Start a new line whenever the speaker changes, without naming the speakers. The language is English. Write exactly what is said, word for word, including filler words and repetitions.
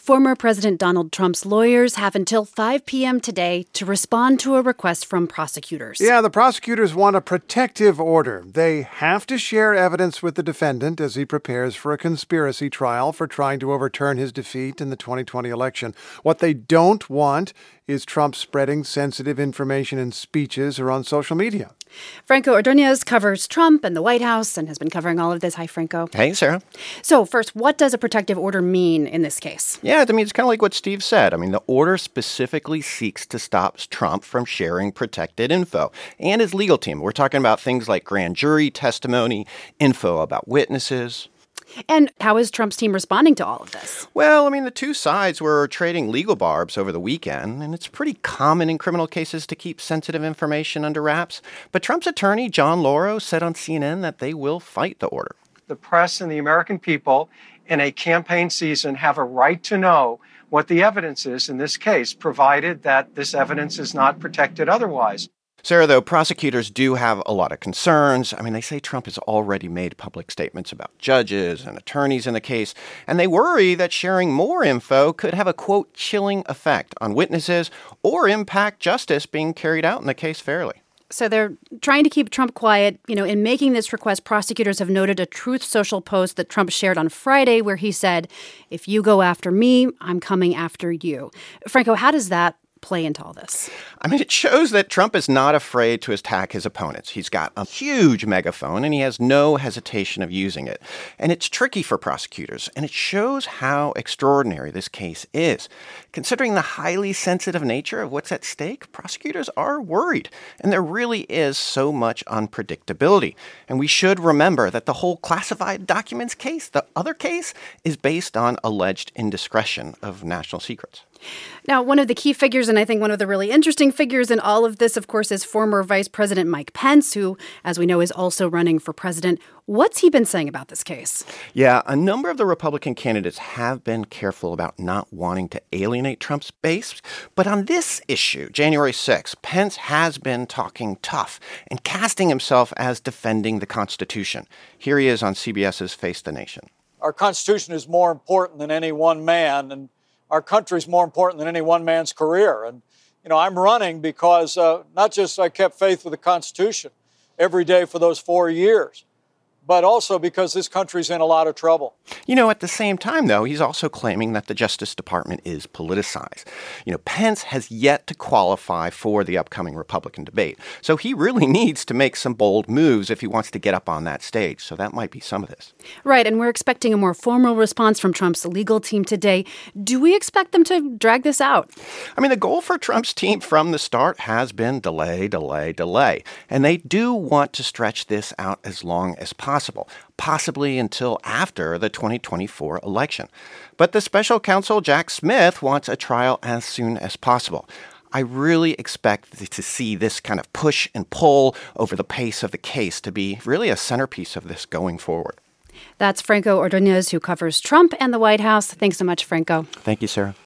Former President Donald Trump's lawyers have until five p.m. today to respond to a request from prosecutors.
Yeah, the prosecutors want a protective order. They have to share evidence with the defendant as he prepares for a conspiracy trial for trying to overturn his defeat in the twenty twenty election. What they don't want is Trump spreading sensitive information in speeches or on social media.
Franco Ordonez covers Trump and the White House and has been covering all of this. Hi, Franco.
Hey, Sarah.
So first, what does a protective order mean in this case?
Yeah, I mean, it's kind of like what Steve said. I mean, the order specifically seeks to stop Trump from sharing protected info and his legal team. We're talking about things like grand jury testimony, info about witnesses.
And how is Trump's team responding to all of this?
Well, I mean, the two sides were trading legal barbs over the weekend, and it's pretty common in criminal cases to keep sensitive information under wraps. But Trump's attorney, John Lauro, said on C N N that they will fight the order.
The press and the American people in a campaign season have a right to know what the evidence is in this case, provided that this evidence is not protected otherwise.
Sarah, though, prosecutors do have a lot of concerns. I mean, they say Trump has already made public statements about judges and attorneys in the case, and they worry that sharing more info could have a, quote, chilling effect on witnesses or impact justice being carried out in the case fairly.
So they're trying to keep Trump quiet. You know, in making this request, prosecutors have noted a Truth Social post that Trump shared on Friday where he said, "If you go after me, I'm coming after you." Franco, how does that play into all this?
I mean, it shows that Trump is not afraid to attack his opponents. He's got a huge megaphone, and he has no hesitation of using it. And it's tricky for prosecutors, and it shows how extraordinary this case is. Considering the highly sensitive nature of what's at stake, prosecutors are worried, and there really is so much unpredictability. And we should remember that the whole classified documents case, the other case, is based on alleged indiscretion of national secrets.
Now, one of the key figures, and I think one of the really interesting figures in all of this, of course, is former Vice President Mike Pence, who, as we know, is also running for president. What's he been saying about this case?
Yeah, a number of the Republican candidates have been careful about not wanting to alienate Trump's base. But on this issue, January sixth, Pence has been talking tough and casting himself as defending the Constitution. Here he is on CBS's Face the Nation.
Our Constitution is more important than any one man, and our country is more important than any one man's career. And, you know, I'm running because uh, not just I kept faith with the Constitution every day for those four years, but also because this country's in a lot of trouble.
You know, at the same time, though, he's also claiming that the Justice Department is politicized. You know, Pence has yet to qualify for the upcoming Republican debate. So he really needs to make some bold moves if he wants to get up on that stage. So that might be some of this.
Right, and we're expecting a more formal response from Trump's legal team today. Do we expect them to drag this out?
I mean, the goal for Trump's team from the start has been delay, delay, delay. And they do want to stretch this out as long as possible. Possible, possibly until after the twenty twenty-four election. But the special counsel, Jack Smith, wants a trial as soon as possible. I really expect to see this kind of push and pull over the pace of the case to be really a centerpiece of this going forward.
That's Franco Ordonez, who covers Trump and the White House. Thanks so much, Franco.
Thank you, Sarah.